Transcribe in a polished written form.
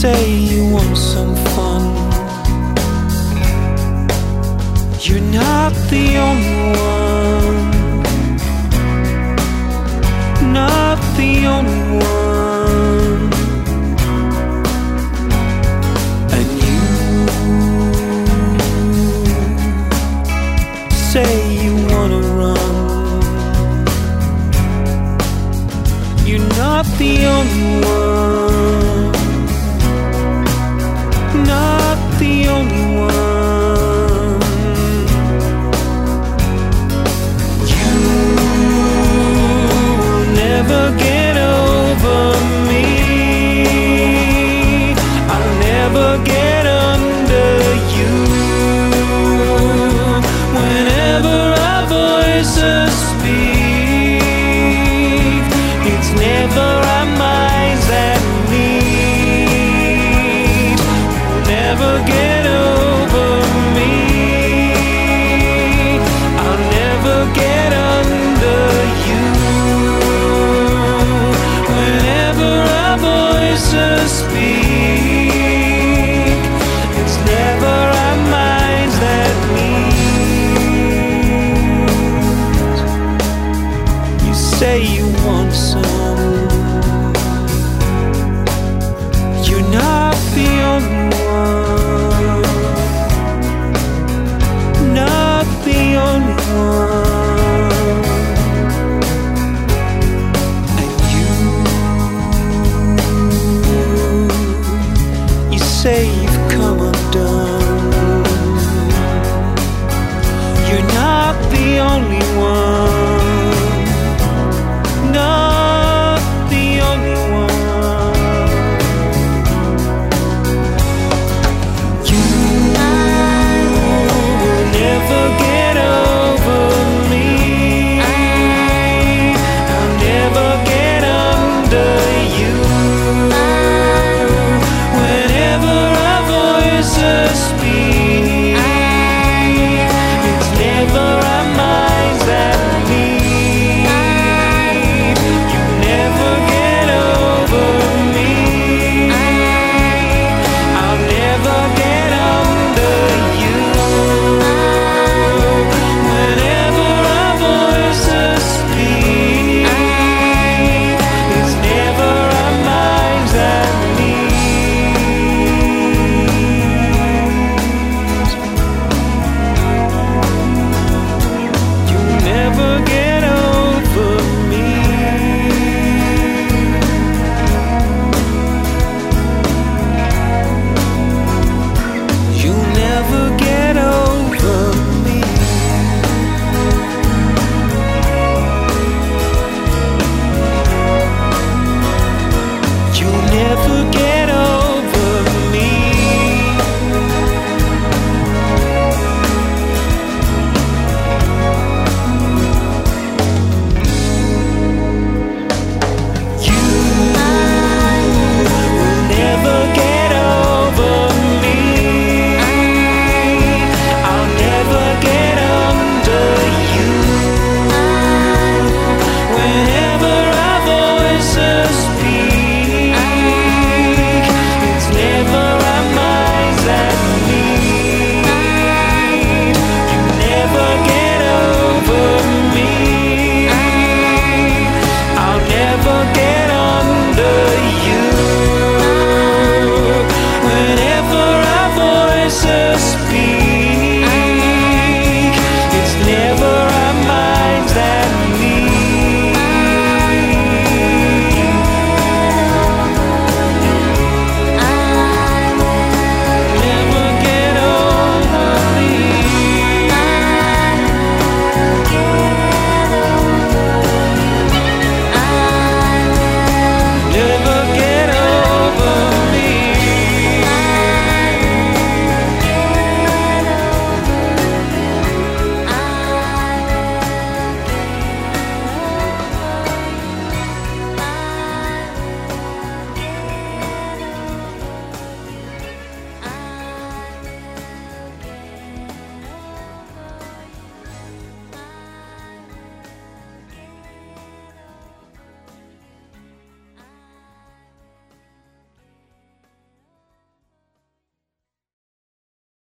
say you want some fun. You're not the only one, not the only one. And you say you wanna run. You're not the only one, not the only one. You'll never get over me. I'll never get under you. Whenever our voices speak, it's never our minds that meet. You'll never get over me. I'll never get under you. Whenever our voices speak, it's never our minds that meet. You say you want some